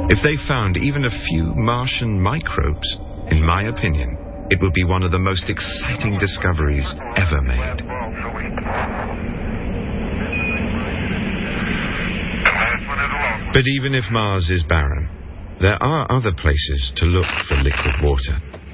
If they found even a few Martian microbes, in my opinion, it would be one of the most exciting discoveries ever made. But even if Mars is barren, there are other places to look for liquid water.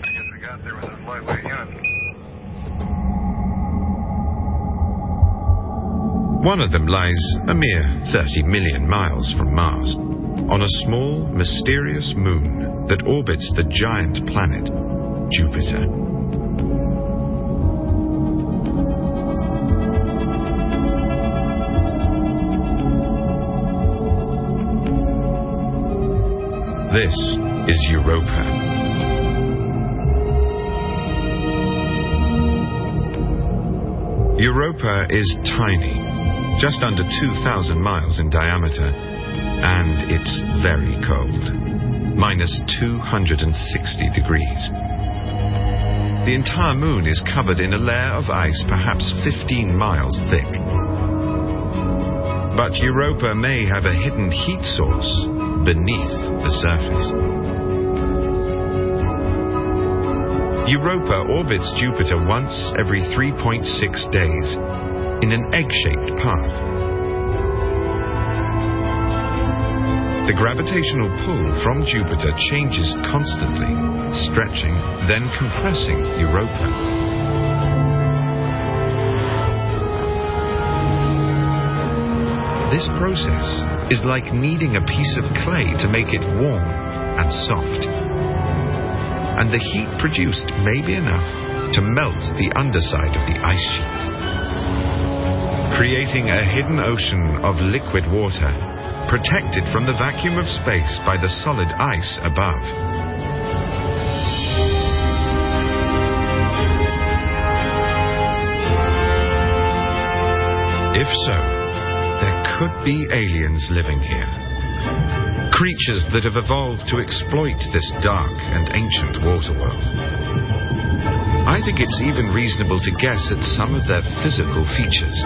One of them lies a mere 30 million miles from Mars, on a small, mysterious moon that orbits the giant planet, Jupiter. This is Europa. Europa is tiny, just under 2,000 miles in diameter, and it's very cold, minus 260 degrees. The entire moon is covered in a layer of ice perhaps 15 miles thick. But Europa may have a hidden heat source beneath the surface. Europa orbits Jupiter once every 3.6 days in an egg-shaped path. The gravitational pull from Jupiter changes constantly, stretching, then compressing Europa. This process is like kneading a piece of clay to make it warm and soft. And the heat produced may be enough to melt the underside of the ice sheet, creating a hidden ocean of liquid water, protected from the vacuum of space by the solid ice above. If so, there could be aliens living here. Creatures that have evolved to exploit this dark and ancient water world. I think it's even reasonable to guess at some of their physical features.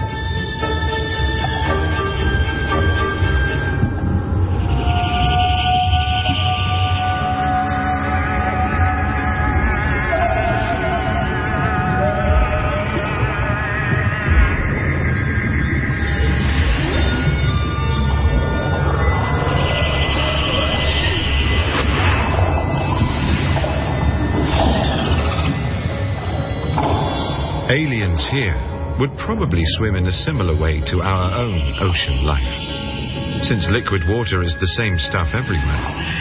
Aliens here would probably swim in a similar way to our own ocean life, since liquid water is the same stuff everywhere.